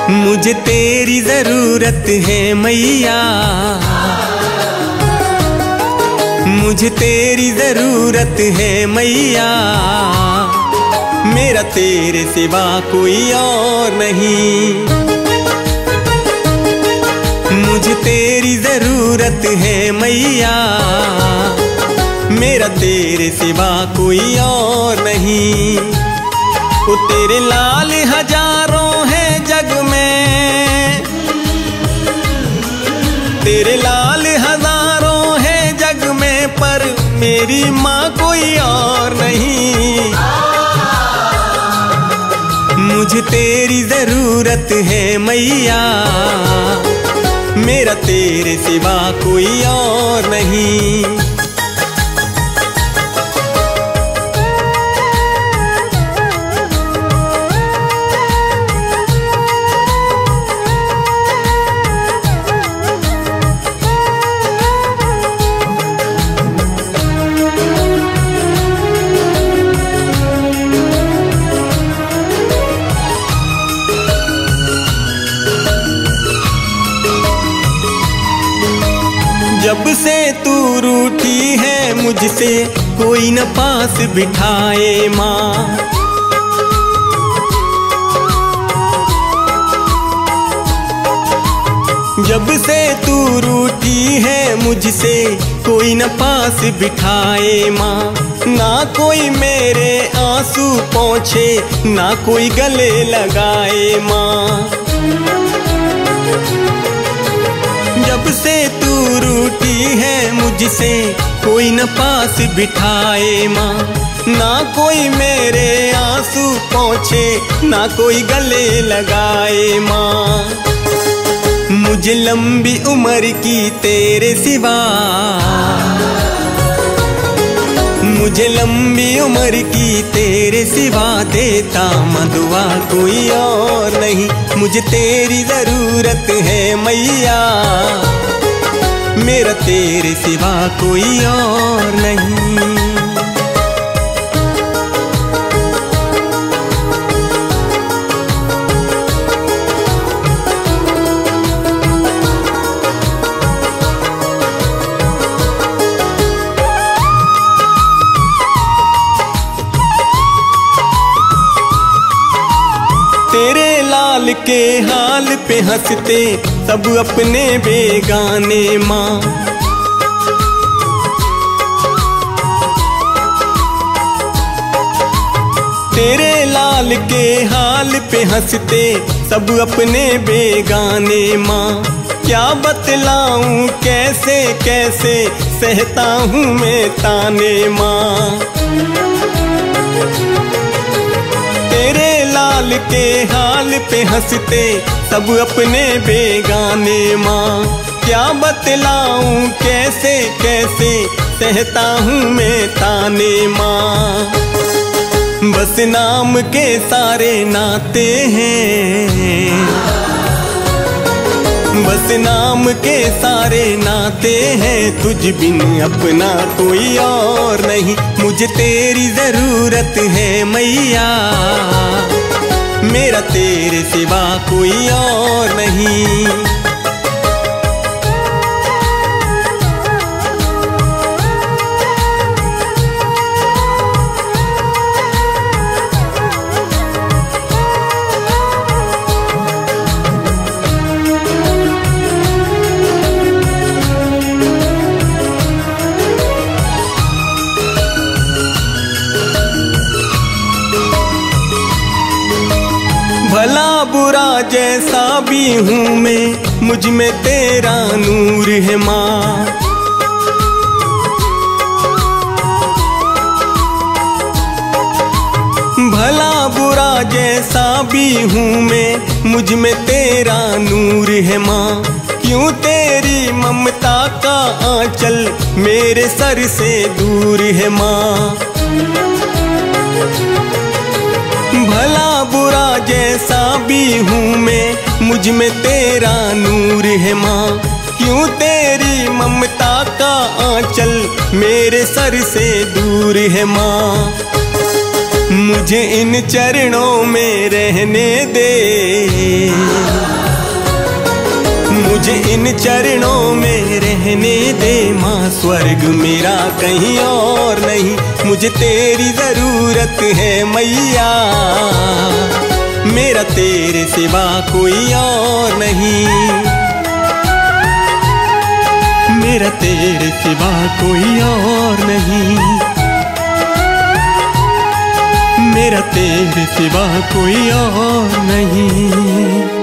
मुझे तेरी जरूरत है मैया, मुझे तेरी जरूरत है मैया, मेरा तेरे सिवा कोई और नहीं। मुझे तेरी जरूरत है मैया, मेरा तेरे सिवा कोई और नहीं। वो तेरे लाल हजारों हैं जग में, तेरे लाल हजारों हैं जग में, पर मेरी माँ कोई और नहीं। मुझे तेरी जरूरत है मैया, मेरा तेरे सिवा कोई और नहीं। जब से तू रूठी है मुझसे, कोई न पास बिठाए माँ। जब से तू रूठी है मुझसे, कोई न पास बिठाए माँ। ना कोई मेरे आंसू पोंछे, ना कोई गले लगाए माँ। जब से तू रूठी है मुझसे, कोई न पास बिठाए माँ। ना कोई मेरे आंसू पोंछे, ना कोई गले लगाए माँ। मुझे लंबी उम्र की तेरे सिवा, मुझे लंबी उम्र की तेरे सिवा, देता मदुआ कोई और नहीं। मुझे तेरी जरूरत है मैया, मेरा तेरे सिवा कोई और नहीं। तेरे लाल के हाल पे हंसते सब अपने बेगाने माँ। तेरे लाल के हाल पे हंसते सब अपने बेगाने माँ। क्या बतलाऊं कैसे कैसे सहता हूँ मैं ताने माँ। तेरे लाल के हाल पे हंसते सब अपने बेगाने माँ। क्या बतलाऊं कैसे कैसे सहता हूँ मैं ताने माँ। बस नाम के सारे नाते हैं, बस नाम के सारे नाते हैं, तुझ बिन अपना कोई और नहीं। मुझे तेरी जरूरत है मैया, मेरा तेरे सिवा कोई और नहीं। भला बुरा जैसा भी हूँ मैं, मुझ में तेरा नूर है माँ। भला बुरा जैसा भी हूँ मैं, मुझ में तेरा नूर है माँ। क्यों तेरी ममता का आंचल मेरे सर से दूर है माँ। भला बुरा जैसा भी हूँ मैं, मुझ में तेरा नूर है माँ। क्यों तेरी ममता का आंचल मेरे सर से दूर है माँ। मुझे इन चरणों में रहने दे, इन चरणों में रहने दे माँ। स्वर्ग मेरा कहीं और नहीं, मुझे तेरी जरूरत है मैया। मेरा तेरे सिवा कोई और नहीं, मेरा तेरे सिवा कोई और नहीं, मेरा तेरे सिवा कोई और नहीं।